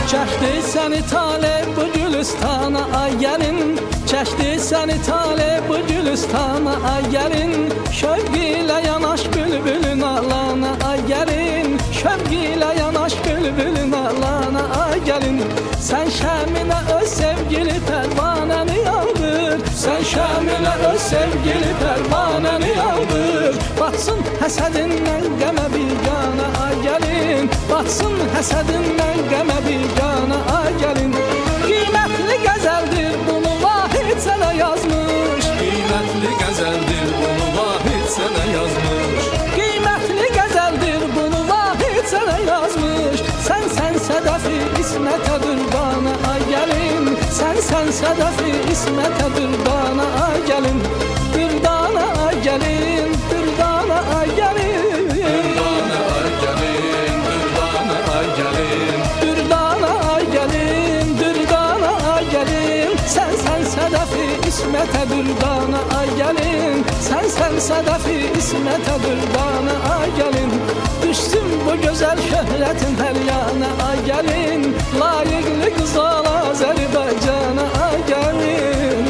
Çəkdi səni tale bu gülüstana ay gəlin, çəkdi səni tale bu gülüstana ay gəlin, şövq ilə yanaş bülbülün alana ay gəlin, şövq ilə yanaş bülbülün alana ay gəlin. Sən şəminə öz sevgili pərvanəni yağdır, sən şəminə öz sevgili pərvanəni yağdır. Batsın həsədindən qəmə bigana ay gəlin, batsın həsədindən qəmə bigana ay gəlin. Qiymətli qəzəldir bunu Vahid sənə yazmış, Qiymətli qəzəldir bunu Vahid sənə yazmış, qiymətli qəzəldir bunu Vahid sənə yazmış. Sən sədəfi İsmətə dürdana ay gəlin, sən sədəfi İsmətə dürdana ay gəlin, dürdana ay gəlin, dürdana ay gəlin, dürdana ay gəlin, dürdana ay gəlin, dürdana ay gəlin, dürdana ay gəlin. Sən sədəfi İsmətə dürdana ay gəlin, sən sədəfi İsmətə dürdana ay gəlin. Düşsün bu gözəl şöhrətin hər yana ay gəlin, layiqli qız ol Azərbaycana ay gəlin.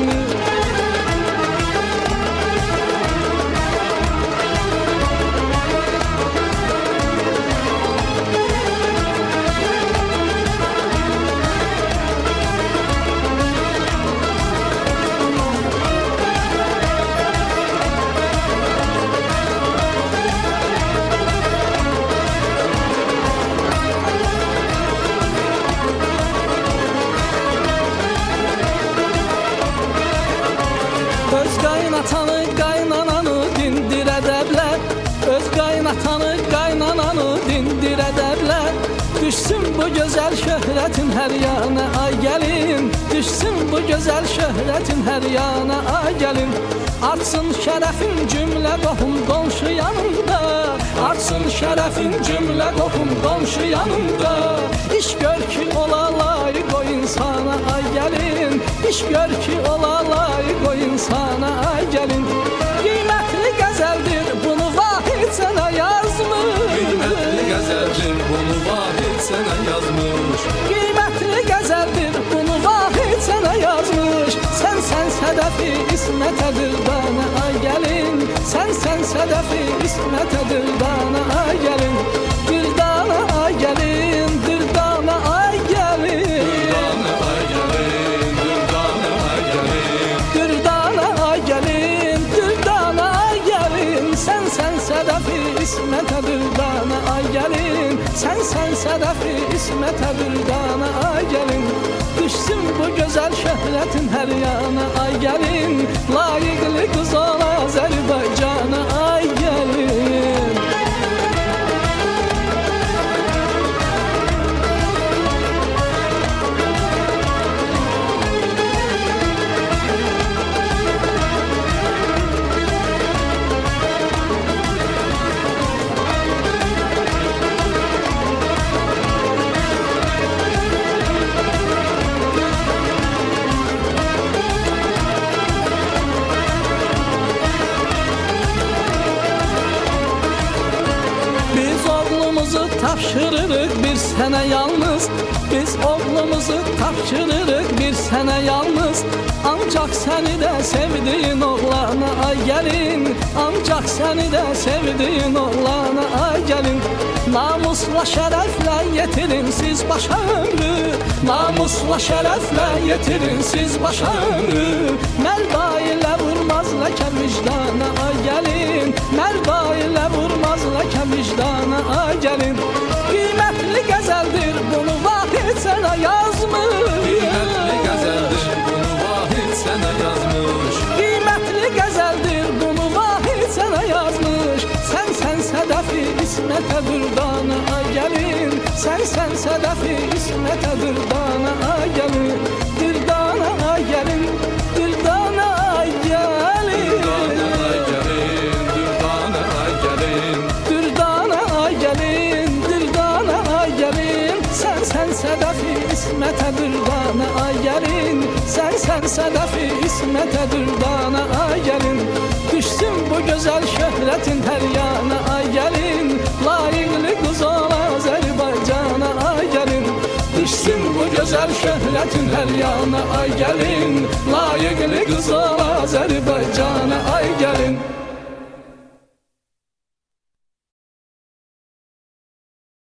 Öz qaynatanı, qaynananı dindir ədəblər, öz qaynatanı, qaynananı dindir ədəblər. Düşsün bu gözəl şöhrətin hər yana ay gəlin, düşsün bu gözəl şöhrətin hər yana ay gəlin. Artsın şərəfin cümlə qohum qonşu yanında, artsın şərəfin cümlə qohum qonşu yanında. İş gör ki ola layiq o insana ay gəlin, iş gör ki ola layiq o insana ay gəlin. Qiymətli qəzəldir bunu Vahid sənə yazmış, qiymətli qəzəldir bunu Vahid sənə yazmış, qiymətli qəzəldir bunu Vahid sənə yazmış. Sən sədəfi İsmətə dürdana ay gəlin, sən sədəfi İsmətə dürdana ay gəlin, dürdana ay gəlin, dürdana ay gəlin, dürdana ay gəlin, dürdana ay gəlin, dürdana ay gəlin, dürdana ay gəlin. Sən sədəfi İsmətə dürdana ay gəlin, sən sədəfi İsmətə dürdana ay gəlin. Düşsün bu gözəl şöhrətin hər yana ay gəlin, layiqli qız ol Azərbaycana ay gəlin. Tapşırırıq bir sənə yalnız, biz oğlumuzu tapşırırıq bir sənə yalnız. Ancaq səni də sevdiyin oğlana ay gəlin, ancaq səni də sevdiyin oğlana ay gəlin. Namusla şərəflə yetirin siz başa ömrü, namusla şərəflə yetirin siz başa ömrü. Mərda ilə vurmaz ləkə vicdana ay gəlin, mərda ilə vurmaz ləkə vicdana ay gəlin. Qiymətli qəzəldir bunu Vahid sənə yazmış, qiymətli qəzəldir bunu Vahid sənə yazmış, qiymətli qəzəldir bunu Vahid sənə yazmış. Sən sədəfi İsmətə dürdana ay gəlin, sən sədəfi İsmətə dürdana ay gəlin, dürdana ay gəlin, dürdana ay gəlin, dürdana ay gəlin, dürdana ay gəlin, dürdana ay gəlin. Sən sədəfi İsmətə dürdana ay gəlin, sən sədəfi İsmətə dürdana ay gəlin. Düşsün bu gözəl şöhrətin hər yana ay gəlin, layiqli qız ol Azərbaycana ay gəlin. Düşsün gözəl şöhrətin hər yana. Ay gəlin, layiqli qız ol Azərbaycana. Ay gəlin.